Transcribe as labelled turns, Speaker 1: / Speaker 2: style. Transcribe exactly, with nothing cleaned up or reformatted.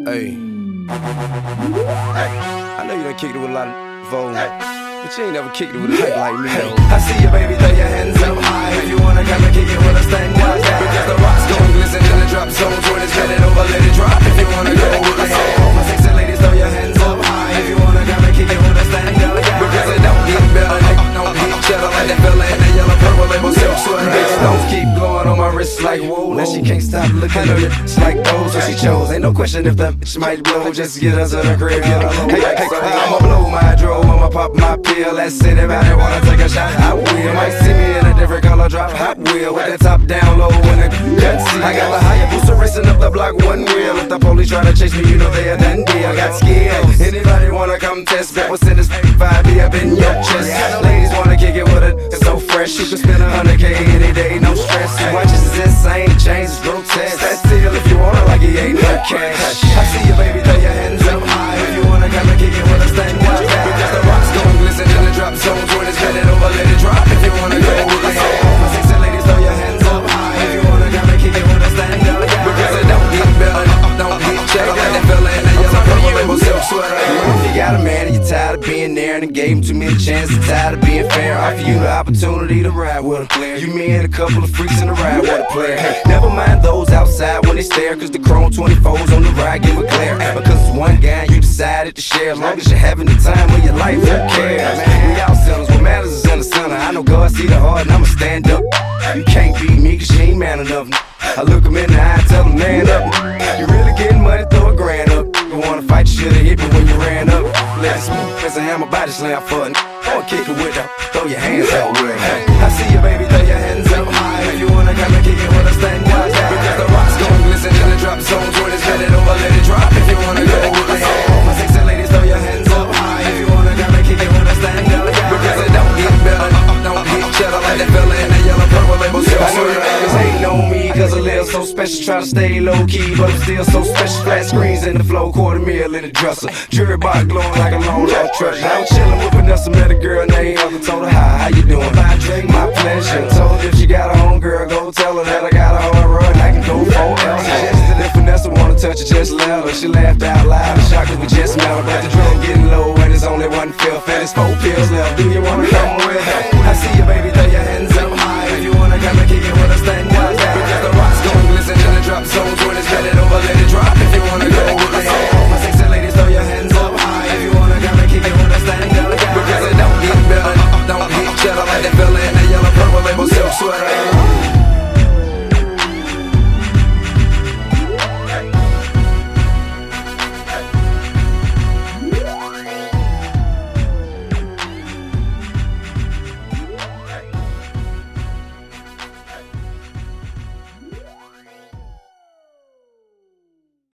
Speaker 1: Hey. Hey. I know you done kicked it with a lot of vogue, but you ain't never kicked it with a hype like me, though.
Speaker 2: I see you, baby, throw your hands up high. If you wanna come and kick it with us, stand up. Because the rocks gon' glisten in the drop zones. When it's bending over, let it drop. If you wanna go with us, all my sexy ladies, throw your hands up high. If you wanna come and kick it with us, stand up. Because it don't get better, nigga, don't get cheddar like that fella in that yellow purple label silk sweater. Big stones keep glowing on my wrist like whoa. Now she can't stop looking at it, it's like those. So she chose, ain't no question if that bitch might blow. Just get us in the crib, get her low. Hey, hey, so I'ma blow my dro, I'ma pop my pill. Let's sit about it, wanna take a shot, I will. Might see me in a different color drop, Hot Wheel. With the top down low in the cutscene. I got the Hayabusa racing up the block one wheel. If the police try to chase me, you know they a done deal. I got skills, anybody wanna come test? Bet what's in this five be up in your chest. Ladies wanna kick it with it, it's so fresh. You can spend a hundred K any day, no stress. Watches is insane, the chains is grotesque. Stand still if you want it like he ain't no cash. I see you, baby, throw your hands up high. If you wanna come and kick it with us, stand up. Because the rocks gon' glisten in the drop zones. When it's bending over, let it drop. If you wanna go with us, all my sexy ladies, throw your hands up high. If you wanna come and kick it with us, stand up. Because it don't get better, don't get cheddar like that fella in that yellow purple label silk sweater. If you got a man and you're tired of being there and gave him too many chances, tired of being fair, I offer you the opportunity to ride with a player. You, me, and a couple of freaks in the ride with a player. Hey, never mind those outside when they stare, cause the chrome twenty-fours on the ride give a glare. Because it's one guy you decided to share. As long as you're having the time of your life, who cares? We all sinners, what matters is in the center. I know God see the heart and I'ma stand up. You can't beat me cause you ain't man enough. I look him in the eye, tell him man up. You really getting money, throw a grand up. You wanna fight, you should've hit me when you ran up. Let it smooth as a hammer body slam for it. Or kick it with her, throw your hands out with it. I see you, baby, throw your hands up high. If you wanna come and kick it with us, stand up. Because the rocks gon' glisten in the drop zones. When it's bending over, let it drop. If you wanna go with us, all my sexy ladies, throw your hands up high. If you wanna come and kick it with us, stand up. Because it don't get better, don't get cheddar like that fella in that yellow purple label silk sweater. Niggas hating on me cause I live so special. Try to stay low key, but I'm still so special. Flat screens in the flow, quarter meal in the dresser. Jury box glowing like a long lost treasure. I'm chillin' with Vanessa, met a girl named Heather. Told her hi, how you doing? Fine, drink, my pleasure. Told her if she got her own girl, go tell her that I got her on run. I can go forever. Suggested if Vanessa wanna touch her, just let her. She laughed out loud and shocked cause we just met her. But the drug getting low and it's only one fifth. And it's four pills left.